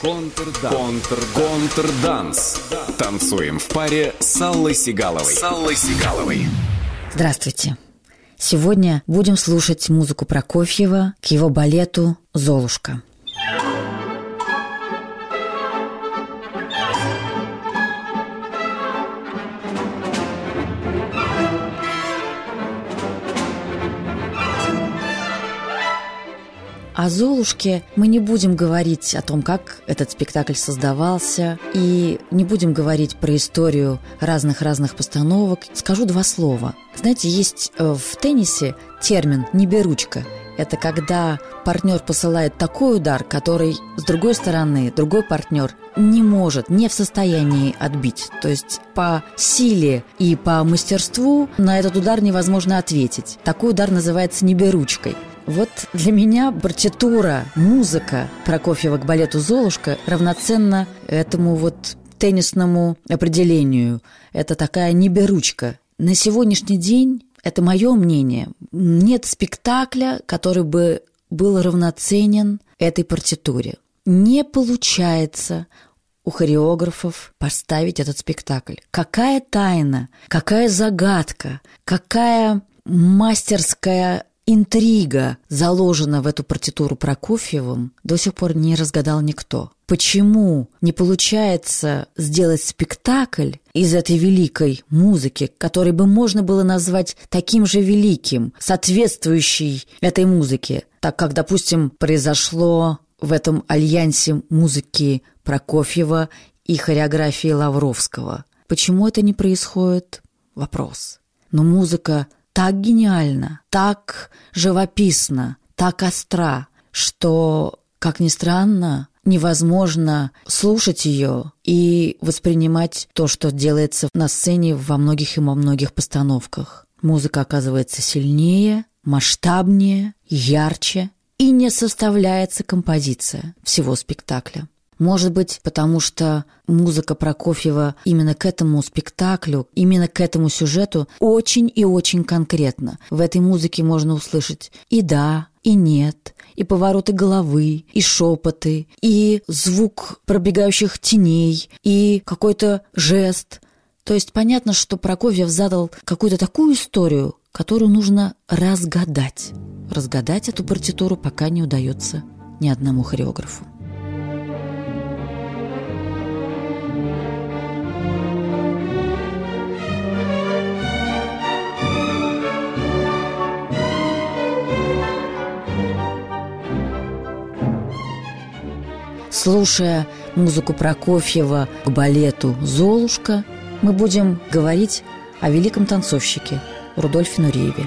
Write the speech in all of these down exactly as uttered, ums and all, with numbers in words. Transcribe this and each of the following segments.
Контрданс. Контрданс. Танцуем в паре с Аллой Сигаловой. С Аллой Сигаловой. Здравствуйте. Сегодня будем слушать музыку Прокофьева к его балету «Золушка». О «Золушке» мы не будем говорить о том, как этот спектакль создавался, и не будем говорить про историю разных-разных постановок. Скажу два слова. Знаете, есть в теннисе термин «неберучка». Это когда партнер посылает такой удар, который с другой стороны другой партнер не может, не в состоянии отбить. То есть по силе и по мастерству на этот удар невозможно ответить. Такой удар называется неберучкой. Вот для меня партитура, музыка Прокофьева к балету «Золушка» равноценна этому вот теннисному определению. Это такая неберучка. На сегодняшний день, это мое мнение, нет спектакля, который бы был равноценен этой партитуре. Не получается у хореографов поставить этот спектакль. Какая тайна, какая загадка, какая мастерская интрига заложена в эту партитуру Прокофьевым, до сих пор не разгадал никто. Почему не получается сделать спектакль из этой великой музыки, который бы можно было назвать таким же великим, соответствующий этой музыке, так как, допустим, произошло в этом альянсе музыки Прокофьева и хореографии Лавровского? Почему это не происходит? Вопрос. Но музыка так гениально, так живописно, так остра, что, как ни странно, невозможно слушать ее и воспринимать то, что делается на сцене во многих и во многих постановках. Музыка оказывается сильнее, масштабнее, ярче, и не составляется композиция всего спектакля. Может быть, потому что музыка Прокофьева именно к этому спектаклю, именно к этому сюжету очень и очень конкретна. В этой музыке можно услышать и да, и нет, и повороты головы, и шепоты, и звук пробегающих теней, и какой-то жест. То есть понятно, что Прокофьев задал какую-то такую историю, которую нужно разгадать. Разгадать эту партитуру пока не удается ни одному хореографу. Слушая музыку Прокофьева к балету «Золушка», мы будем говорить о великом танцовщике Рудольфе Нурееве.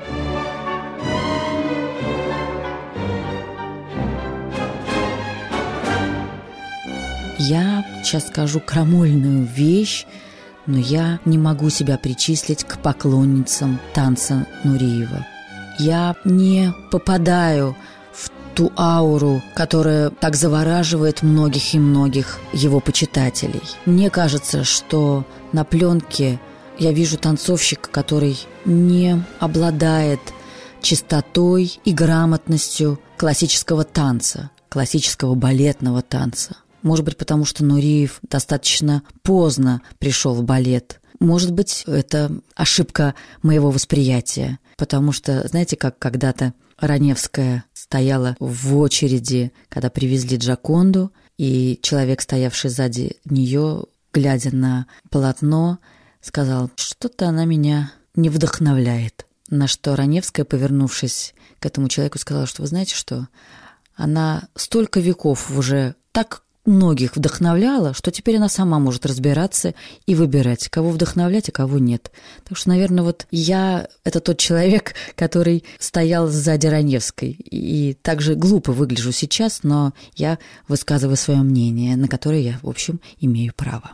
Я сейчас скажу крамольную вещь, но я не могу себя причислить к поклонницам танца Нуреева. Я не попадаю в ту ауру, которая так завораживает многих и многих его почитателей. Мне кажется, что на пленке я вижу танцовщика, который не обладает чистотой и грамотностью классического танца, классического балетного танца. Может быть, потому что Нуреев достаточно поздно пришел в балет. Может быть, это ошибка моего восприятия, потому что, знаете, как когда-то Раневская стояла в очереди, когда привезли Джоконду, и человек, стоявший сзади нее, глядя на полотно, сказал: «Что-то она меня не вдохновляет». На что Раневская, повернувшись к этому человеку, сказала, что вы знаете что, она столько веков уже так многих вдохновляла, что теперь она сама может разбираться и выбирать, кого вдохновлять, а кого нет. Так что, наверное, вот я – это тот человек, который стоял сзади Раневской. И так же глупо выгляжу сейчас, но я высказываю свое мнение, на которое я, в общем, имею право.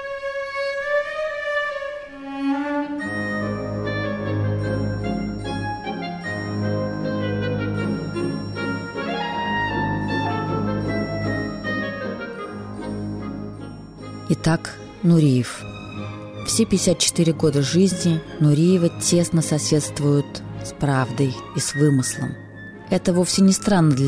Итак, Нуреев. Все пятьдесят четыре года жизни Нуреева тесно соседствуют с правдой и с вымыслом. Это вовсе не странно для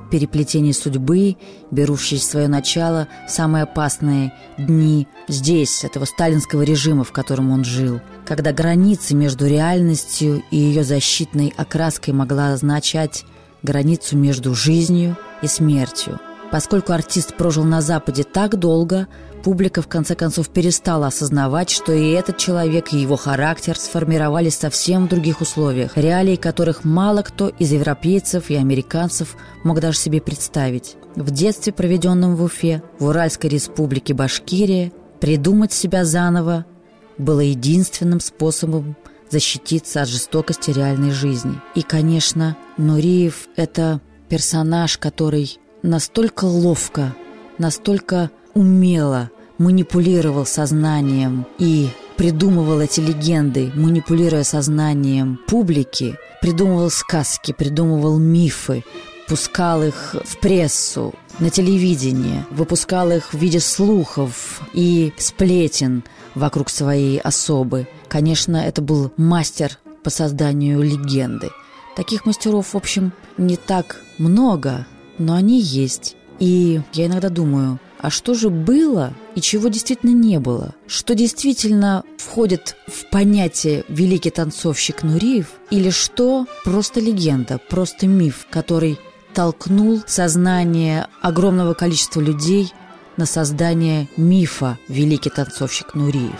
переплетений судьбы, берущие свое начало в самые опасные дни здесь, этого сталинского режима, в котором он жил, когда границы между реальностью и ее защитной окраской могла означать границу между жизнью и смертью. Поскольку артист прожил на Западе так долго, публика в конце концов перестала осознавать, что и этот человек, и его характер сформировались совсем в других условиях, реалии которых мало кто из европейцев и американцев мог даже себе представить. В детстве, проведенном в Уфе, в Уральской республике Башкирия, придумать себя заново было единственным способом защититься от жестокости реальной жизни. И, конечно, Нуриев – это персонаж, который настолько ловко, настолько умело манипулировал сознанием и придумывал эти легенды, манипулируя сознанием публики, придумывал сказки, придумывал мифы, пускал их в прессу, на телевидение, выпускал их в виде слухов и сплетен вокруг своей особы. Конечно, это был мастер по созданию легенды. Таких мастеров, в общем, не так много, но они есть. И я иногда думаю, а что же было и чего действительно не было? Что действительно входит в понятие «великий танцовщик Нуриев» или что просто легенда, просто миф, который толкнул сознание огромного количества людей на создание мифа «великий танцовщик Нуриев».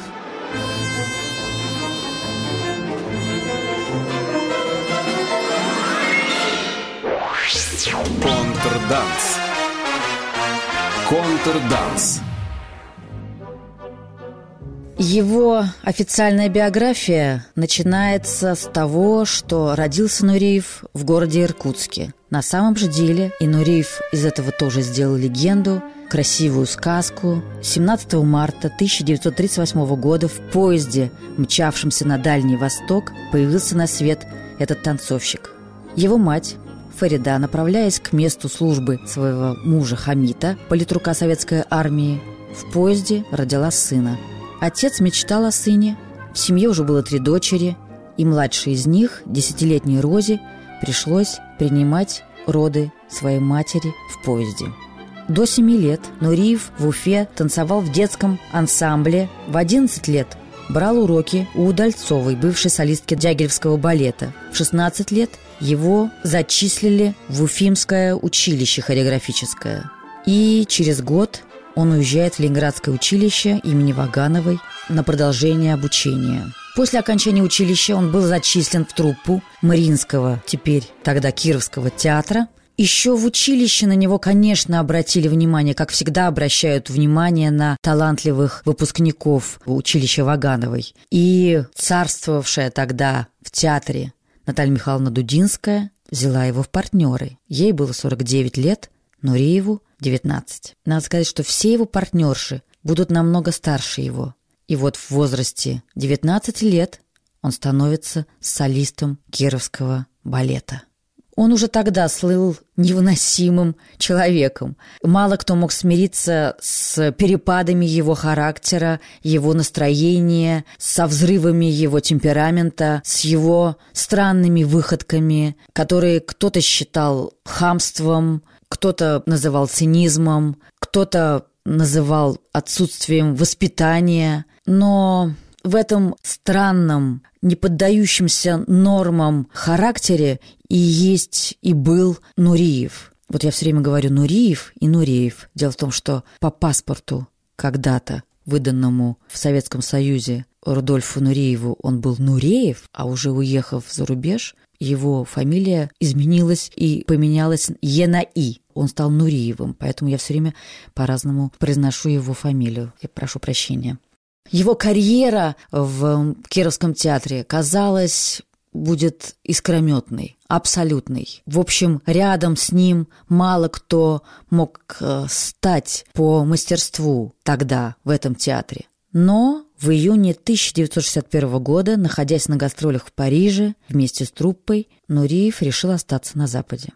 Контрданс. Контрданс. Его официальная биография начинается с того, что родился Нуриев в городе Иркутске. На самом же деле и Нуриев из этого тоже сделал легенду, красивую сказку. семнадцатого марта тысяча девятьсот тридцать восьмого года в поезде, мчавшемся на Дальний Восток, появился на свет этот танцовщик. Его мать Фарида, направляясь к месту службы своего мужа Хамита, политрука советской армии, в поезде родила сына. Отец мечтал о сыне, в семье уже было три дочери, и младшей из них, десятилетней Розе, пришлось принимать роды своей матери в поезде. До семи лет Нуриев в Уфе танцевал в детском ансамбле. В одиннадцать лет брал уроки у Удальцовой, бывшей солистки Дягилевского балета. В шестнадцать лет его зачислили в Уфимское училище хореографическое. И через год он уезжает в Ленинградское училище имени Вагановой на продолжение обучения. После окончания училища он был зачислен в труппу Мариинского, теперь тогда Кировского театра. Еще в училище на него, конечно, обратили внимание, как всегда обращают внимание на талантливых выпускников училища Вагановой. И царствовавшая тогда в театре Наталья Михайловна Дудинская взяла его в партнеры. Ей было сорок девять лет, Нуриеву девятнадцать. Надо сказать, что все его партнерши будут намного старше его. И вот в возрасте девятнадцати лет он становится солистом Кировского балета. Он уже тогда слыл невыносимым человеком. Мало кто мог смириться с перепадами его характера, его настроения, со взрывами его темперамента, с его странными выходками, которые кто-то считал хамством, кто-то называл цинизмом, кто-то называл отсутствием воспитания. Но в этом странном, не поддающемся нормам характере и есть и был Нуриев. Вот я все время говорю Нуриев и Нуреев. Дело в том, что по паспорту когда-то, выданному в Советском Союзе Рудольфу Нурееву, он был Нуреев, а уже уехав за рубеж, его фамилия изменилась и поменялась «е» на «и». Он стал Нуриевым, поэтому я все время по-разному произношу его фамилию. Я прошу прощения. Его карьера в Кировском театре, казалось, будет искрометной, абсолютной. В общем, рядом с ним мало кто мог стать по мастерству тогда в этом театре. Но в июне тысяча девятьсот шестьдесят первого года, находясь на гастролях в Париже вместе с труппой, Нуриев решил остаться на Западе.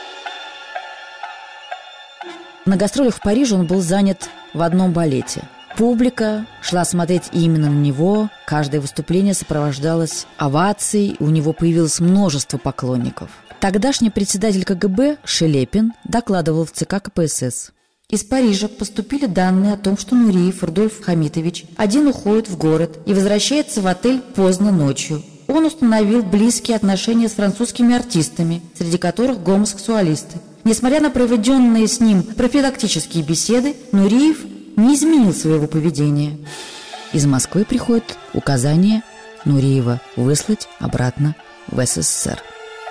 На гастролях в Париже он был занят в одном балете. Публика шла смотреть именно на него, каждое выступление сопровождалось овацией, у него появилось множество поклонников. Тогдашний председатель ка гэ бэ Шелепин докладывал в ЦК ка пэ эс эс. Из Парижа поступили данные о том, что Нуриев Рудольф Хамитович один уходит в город и возвращается в отель поздно ночью. Он установил близкие отношения с французскими артистами, среди которых гомосексуалисты. Несмотря на проведенные с ним профилактические беседы, Нуриев не изменил своего поведения. Из Москвы приходит указание Нуриева выслать обратно в эс эс эс эр.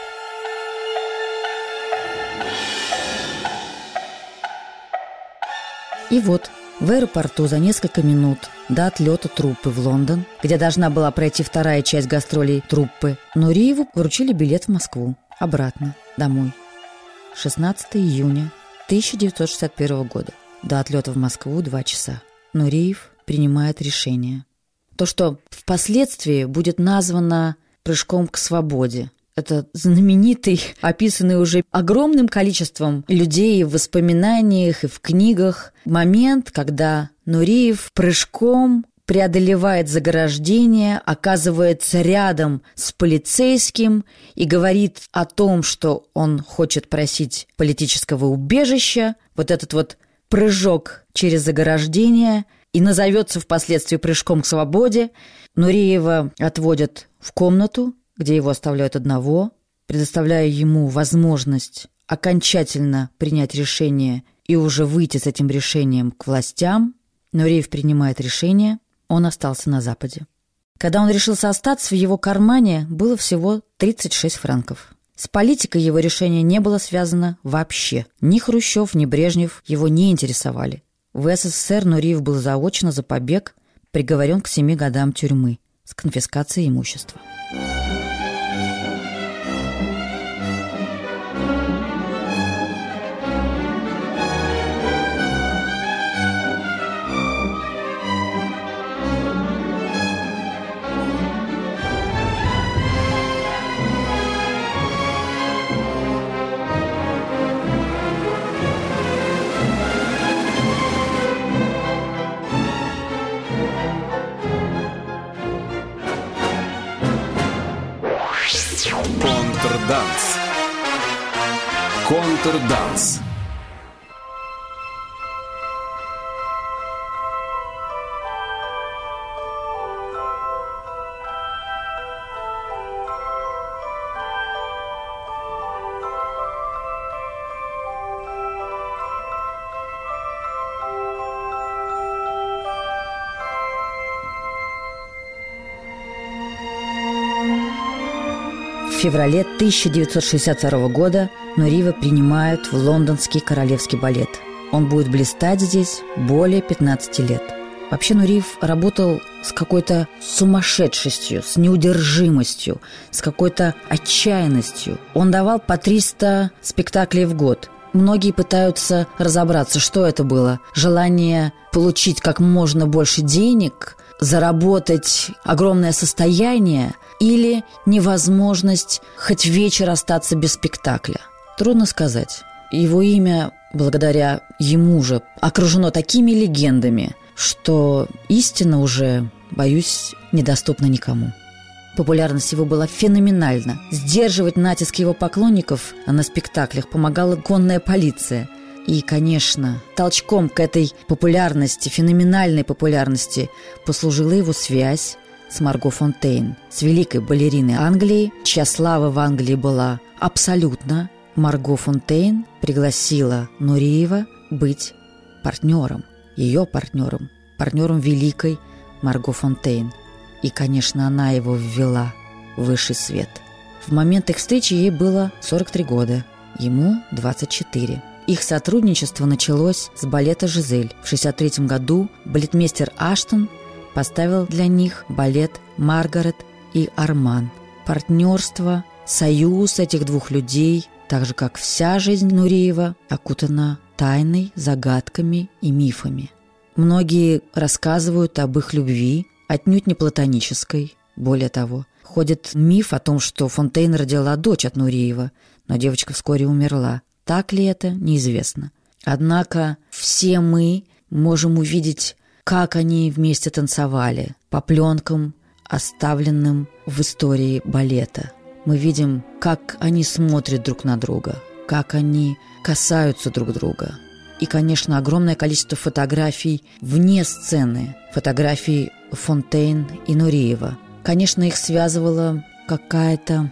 И вот в аэропорту за несколько минут до отлета труппы в Лондон, где должна была пройти вторая часть гастролей труппы, Нуриеву вручили билет в Москву, обратно, домой. шестнадцатого июня тысяча девятьсот шестьдесят первого года. До отлета в Москву два часа. Нуриев принимает решение. То, что впоследствии будет названо прыжком к свободе. Это знаменитый, описанный уже огромным количеством людей в воспоминаниях и в книгах момент, когда Нуриев прыжком преодолевает заграждение, оказывается рядом с полицейским и говорит о том, что он хочет просить политического убежища. Вот этот вот прыжок через заграждение и назовется впоследствии прыжком к свободе. Нуриева отводят в комнату, где его оставляют одного, предоставляя ему возможность окончательно принять решение и уже выйти с этим решением к властям. Нуриев принимает решение, он остался на Западе. Когда он решился остаться, в его кармане было всего тридцать шесть франков. С политикой его решение не было связано вообще. Ни Хрущев, ни Брежнев его не интересовали. В эс эс эс эр Нуриев был заочно за побег приговорен к семи годам тюрьмы с конфискацией имущества. Контрданс. Контрданс. В феврале тысяча девятьсот шестьдесят второго года Нуриева принимают в Лондонский королевский балет. Он будет блистать здесь более пятнадцати лет. Вообще Нуриев работал с какой-то сумасшедшестью, с неудержимостью, с какой-то отчаянностью. Он давал по триста спектаклей в год. Многие пытаются разобраться, что это было. Желание получить как можно больше денег, заработать огромное состояние или невозможность хоть вечер остаться без спектакля. Трудно сказать. Его имя, благодаря ему же, окружено такими легендами, что истина уже, боюсь, недоступна никому. Популярность его была феноменальна. Сдерживать натиск его поклонников на спектаклях помогала конная полиция. И, конечно, толчком к этой популярности, феноменальной популярности, послужила его связь с Марго Фонтейн, с великой балериной Англии, чья слава в Англии была абсолютна. Марго Фонтейн пригласила Нуриева быть партнером, ее партнером, партнером великой Марго Фонтейн. И, конечно, она его ввела в высший свет. В момент их встречи ей было сорок три года, ему двадцать четыре. Их сотрудничество началось с балета «Жизель». В шестьдесят третьем году балетмейстер Аштон поставил для них балет «Маргарет и Арман». Партнерство, союз этих двух людей, так же, как вся жизнь Нуриева, окутана тайной, загадками и мифами. Многие рассказывают об их любви, отнюдь не платонической. Более того, ходит миф о том, что Фонтейн родила дочь от Нуриева, но девочка вскоре умерла. Так ли это, неизвестно. Однако все мы можем увидеть как они вместе танцевали по пленкам, оставленным в истории балета. Мы видим, как они смотрят друг на друга, как они касаются друг друга. И, конечно, огромное количество фотографий вне сцены, фотографий Фонтейн и Нуриева. Конечно, их связывала какая-то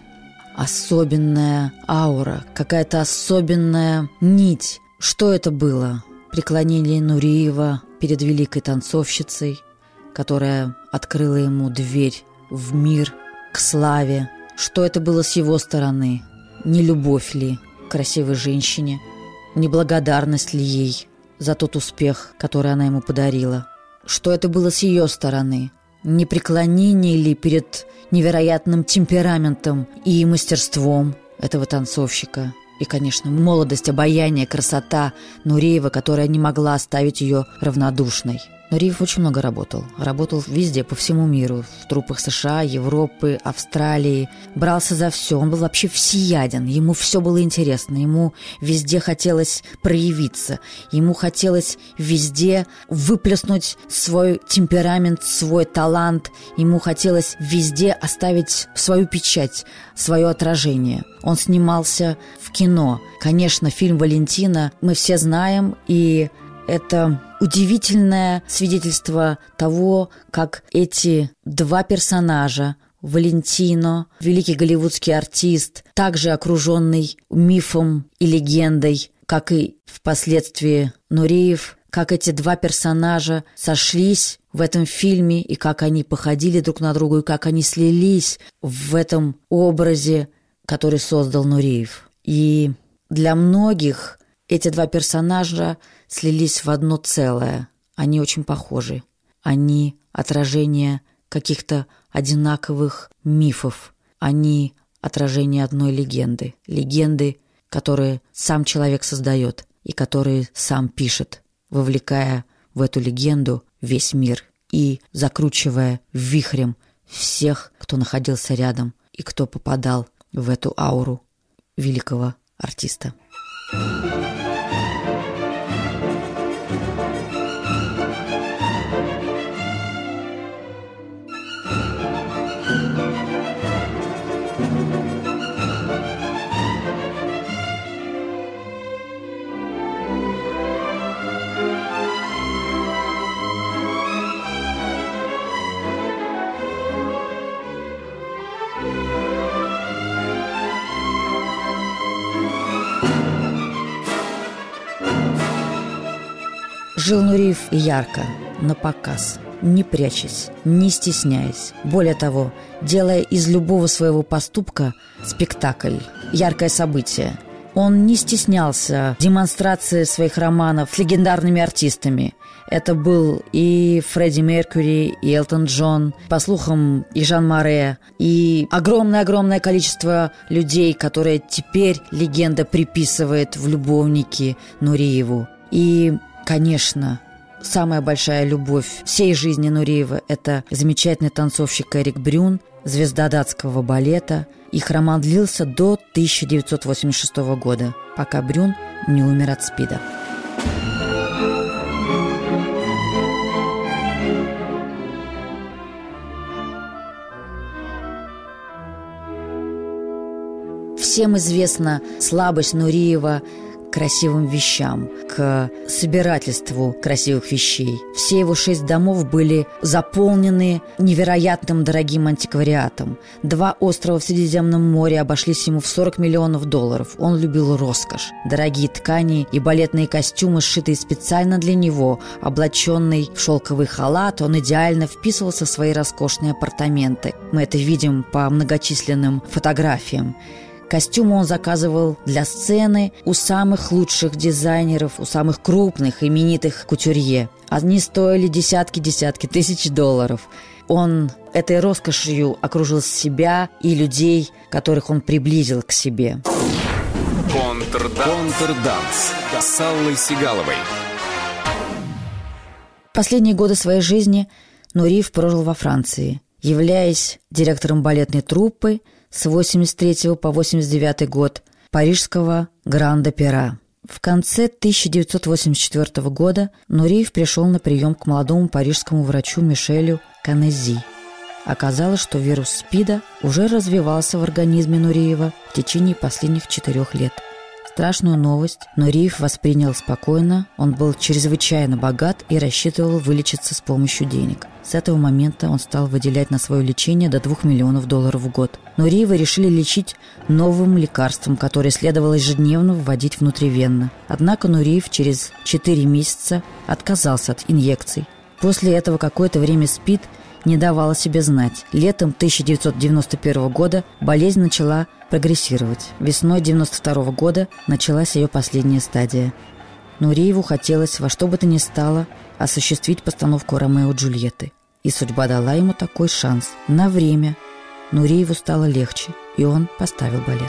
особенная аура, какая-то особенная нить. Что это было? Преклонение Нуриева перед великой танцовщицей, которая открыла ему дверь в мир, к славе. Что это было с его стороны? Не любовь ли к красивой женщине? Неблагодарность ли ей за тот успех, который она ему подарила? Что это было с ее стороны? Не преклонение ли перед невероятным темпераментом и мастерством этого танцовщика? И, конечно, молодость, обаяние, красота Нуриева, которая не могла оставить ее равнодушной. Нуриев очень много работал. Работал везде, по всему миру. В труппах США, Европы, Австралии. Брался за все. Он был вообще всеяден. Ему все было интересно. Ему везде хотелось проявиться. Ему хотелось везде выплеснуть свой темперамент, свой талант. Ему хотелось везде оставить свою печать, свое отражение. Он снимался в кино. Конечно, фильм «Валентина» мы все знаем, и это удивительное свидетельство того, как эти два персонажа, Валентино, великий голливудский артист, также окруженный мифом и легендой, как и впоследствии Нуриев, как эти два персонажа сошлись в этом фильме, и как они походили друг на друга, и как они слились в этом образе, который создал Нуриев. И для многих эти два персонажа слились в одно целое. Они очень похожи. Они отражение каких-то одинаковых мифов. Они отражение одной легенды. Легенды, которые сам человек создает и которые сам пишет, вовлекая в эту легенду весь мир и закручивая вихрем всех, кто находился рядом и кто попадал в эту ауру великого артиста. Жил Нуриев ярко, напоказ, не прячась, не стесняясь. Более того, делая из любого своего поступка спектакль, яркое событие. Он не стеснялся демонстрации своих романов с легендарными артистами. Это был и Фредди Меркьюри, и Элтон Джон, по слухам, и Жан Море, и огромное-огромное количество людей, которые теперь легенда приписывает в любовники Нуриеву. И, конечно, самая большая любовь всей жизни Нуриева – это замечательный танцовщик Эрик Брюн, звезда датского балета. Их роман длился до тысяча девятьсот восемьдесят шестого года, пока Брюн не умер от СПИДа. Всем известна слабость Нуриева к красивым вещам, к собирательству красивых вещей. Все его шесть домов были заполнены невероятным дорогим антиквариатом. Два острова в Средиземном море обошлись ему в сорок миллионов долларов. Он любил роскошь, дорогие ткани и балетные костюмы, сшитые специально для него. Облаченный в шелковый халат, он идеально вписывался в свои роскошные апартаменты. Мы это видим по многочисленным фотографиям. Костюмы он заказывал для сцены у самых лучших дизайнеров, у самых крупных, именитых кутюрье. Они стоили десятки-десятки тысяч долларов. Он этой роскошью окружил себя и людей, которых он приблизил к себе. Контрданс. Контрданс с Аллой Сигаловой. Последние годы своей жизни Нуриев прожил во Франции, являясь директором балетной труппы с восемьдесят третьего по восемьдесят девятый год парижского Гранд-Опера. В конце тысяча девятьсот восемьдесят четвёртого года Нуриев пришел на прием к молодому парижскому врачу Мишелю Канези. Оказалось, что вирус СПИДа уже развивался в организме Нуриева в течение последних четырех лет. Страшную новость Нуриев воспринял спокойно, он был чрезвычайно богат и рассчитывал вылечиться с помощью денег. С этого момента он стал выделять на свое лечение до двух миллионов долларов в год. Нуриева решили лечить новым лекарством, которое следовало ежедневно вводить внутривенно. Однако Нуриев через четыре месяца отказался от инъекций. После этого какое-то время СПИД не давал о себе знать. Летом тысяча девятьсот девяносто первого года болезнь начала прогрессировать. Весной девяносто второго года началась ее последняя стадия. Нуриеву хотелось во что бы то ни стало осуществить постановку «Ромео и Джульетты». И судьба дала ему такой шанс. На время Нуриеву стало легче, и он поставил балет.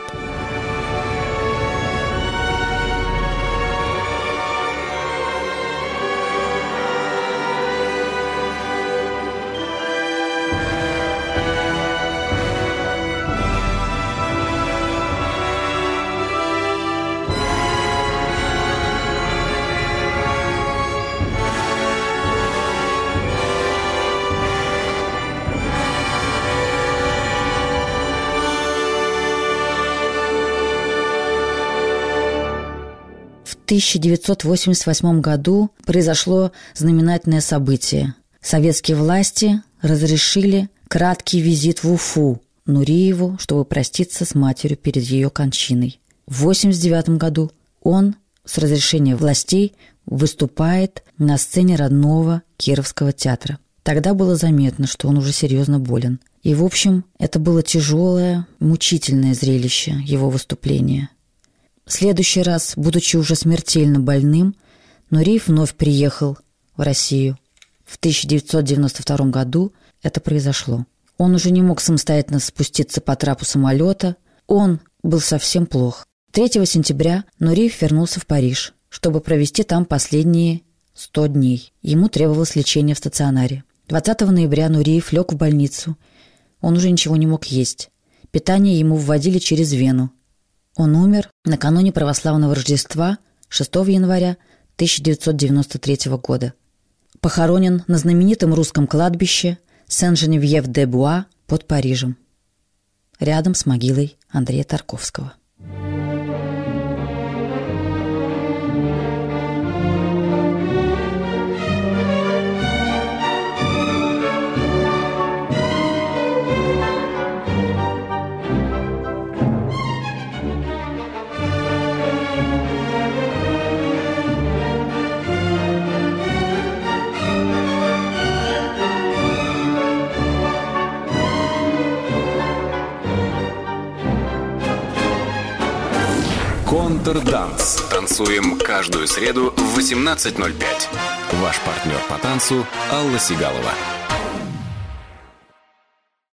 В тысяча девятьсот восемьдесят восьмом году произошло знаменательное событие. Советские власти разрешили краткий визит в Уфу Нуриеву, чтобы проститься с матерью перед ее кончиной. В восемьдесят девятом году он с разрешения властей выступает на сцене родного Кировского театра. Тогда было заметно, что он уже серьезно болен. И, в общем, это было тяжелое, мучительное зрелище его выступления. В следующий раз, будучи уже смертельно больным, Нуриев вновь приехал в Россию. В тысяча девятьсот девяносто втором году это произошло. Он уже не мог самостоятельно спуститься по трапу самолета. Он был совсем плох. третьего сентября Нуриев вернулся в Париж, чтобы провести там последние сто дней. Ему требовалось лечение в стационаре. двадцатого ноября Нуриев лег в больницу. Он уже ничего не мог есть. Питание ему вводили через вену. Он умер накануне православного Рождества, шестого января тысяча девятьсот девяносто третьего года. Похоронен на знаменитом русском кладбище Сен-Женевьев-де-Буа под Парижем, рядом с могилой Андрея Тарковского. Контрданс. Танцуем каждую среду в восемнадцать ноль пять. Ваш партнер по танцу Алла Сигалова.